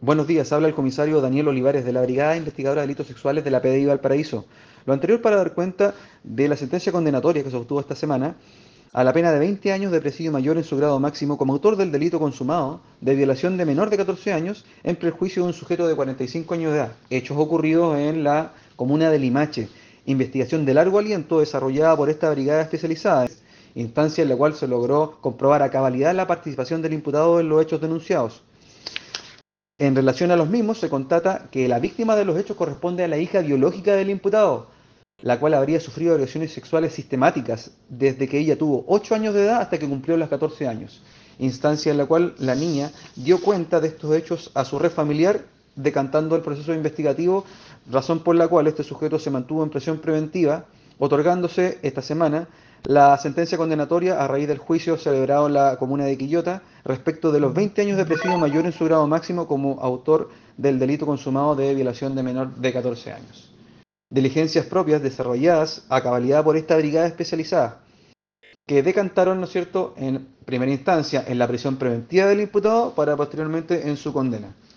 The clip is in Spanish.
Buenos días, habla el comisario Daniel Olivares de la Brigada Investigadora de Delitos Sexuales de la PDI Valparaíso. Lo anterior para dar cuenta de la sentencia condenatoria que se obtuvo esta semana a la pena de 20 años de presidio mayor en su grado máximo como autor del delito consumado de violación de menor de 14 años en perjuicio de un sujeto de 45 años de edad. Hechos ocurridos en la comuna de Limache. Investigación de largo aliento desarrollada por esta brigada especializada, instancia en la cual se logró comprobar a cabalidad la participación del imputado en los hechos denunciados. En relación a los mismos, se constata que la víctima de los hechos corresponde a la hija biológica del imputado, la cual habría sufrido agresiones sexuales sistemáticas desde que ella tuvo 8 años de edad hasta que cumplió los 14 años, instancia en la cual la niña dio cuenta de estos hechos a su red familiar, decantando el proceso investigativo, razón por la cual este sujeto se mantuvo en prisión preventiva, otorgándose esta semana la sentencia condenatoria a raíz del juicio celebrado en la comuna de Quillota respecto de los 20 años de presidio mayor en su grado máximo como autor del delito consumado de violación de menor de 14 años. Diligencias propias desarrolladas a cabalidad por esta brigada especializada, que decantaron, ¿no es cierto?, en primera instancia en la prisión preventiva del imputado para posteriormente en su condena.